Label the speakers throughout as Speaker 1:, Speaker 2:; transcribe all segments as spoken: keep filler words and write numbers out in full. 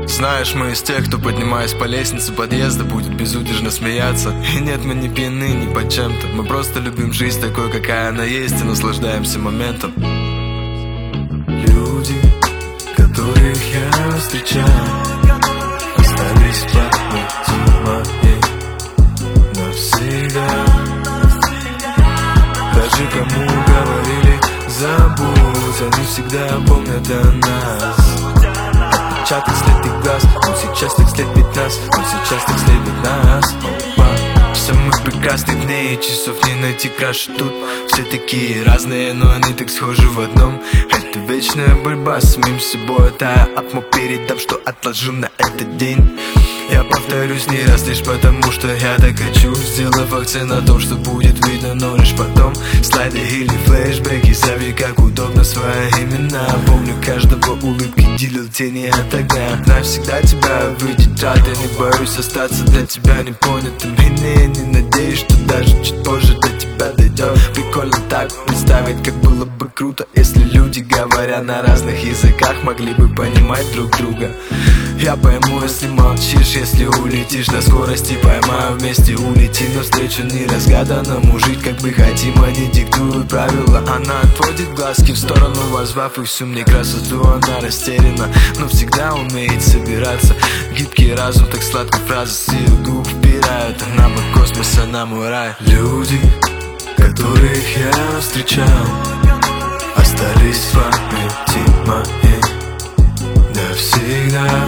Speaker 1: Знаешь, мы из тех, кто, поднимаясь по лестнице подъезда, будет безудержно смеяться. И нет, мы не пьяны ни по чем-то. Мы просто любим жизнь такой, какая она есть, и наслаждаемся моментом. Люди, которых я встречал, остались в памяти моей навсегда. Даже кому говорили забудь, они всегда помнят о нас. Отпечаток след их глаз, он сейчас так слепит нас, он сейчас так слепит нас. Опа. Самых прекрасных дней и часов не найти краше тут. Все такие разные, но они так схожи в одном. Это вечная борьба с самим собой. Тая атму передам, что отложу на этот день. Я повторюсь не раз лишь потому, что я так хочу, сделав акцент на том, что будет видно, но лишь потом. Слайды или флешбеки, зови как удобно свои имена. Помню каждого улыбки, делил тени от огня. Навсегда тебя видеть рад, я не боюсь остаться для тебя непонятым. И не, не надеюсь, что даже чуть позже до тебя дойдет. Прикольно так представить, как было бы круто, если люди, говоря на разных языках, могли бы понимать друг друга. Я пойму, если молчишь, если улетишь на скорости, поймаю вместе, улети навстречу неразгаданному. Жить как мы хотим, они диктуют правила. Она отводит глазки в сторону, возвав их всю мне красоту. Она растеряна, но всегда умеет собираться. Гибкий разум, так сладко фразы с ее губ впирают. Она мой космос, она мой рай. Люди, которых я встречал, остались в памяти моей навсегда.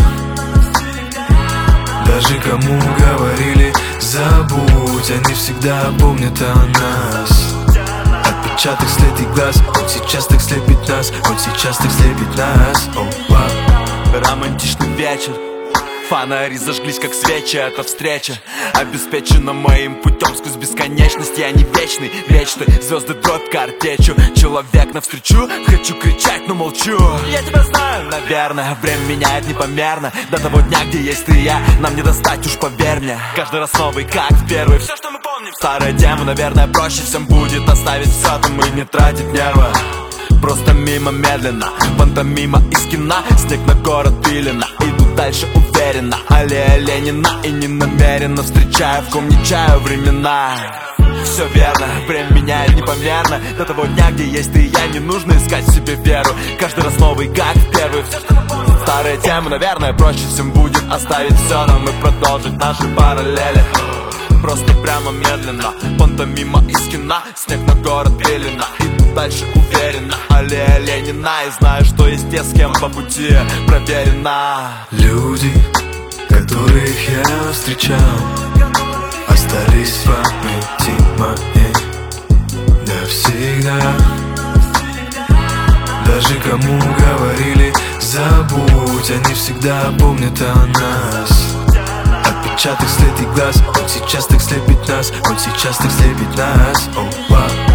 Speaker 1: Даже кому говорили забудь, они всегда помнят о нас. Отпечаток след их глаз, он сейчас так слепит нас, он сейчас так слепит нас. Опа.
Speaker 2: Романтичный вечер, фонари зажглись как свечи. Эта встреча обеспечена моим путем сквозь бесконечность. Я не вечный, вечный, звезды дробь картечью. Человек навстречу, хочу кричать, но молчу. Я тебя знаю, наверное, время меняет непомерно. До того дня, где есть ты и я, нам не достать, уж поверь мне. Каждый раз новый, как в первый. Все, что мы помним, старая тема, наверное, проще всем будет оставить все там и не тратить нервы. Просто мимо медленно, пантомима из кино. Снег на город пилено, иду дальше уверенно. Аллея Ленина, и не намеренно встречаю, в ком не чаю времена. Все верно, время меняет непомерно. До того дня, где есть ты и я, не нужно искать в себе веру. Каждый раз новый, как в первый. Старая тема, наверное, проще всем будет оставить все нам и продолжить наши параллели. Просто прямо медленно, пантомима из кино. Снег на город пелена, иду дальше уверенно. Аллея Ленина, и знаю, что есть те, с кем по пути проверено.
Speaker 1: Люди, которых я встречал, остались в памяти моей навсегда. Даже кому говорили забудь, они всегда помнят о нас. Отпечаток след их глаз, он сейчас так слепит нас, он сейчас так слепит нас. Опа.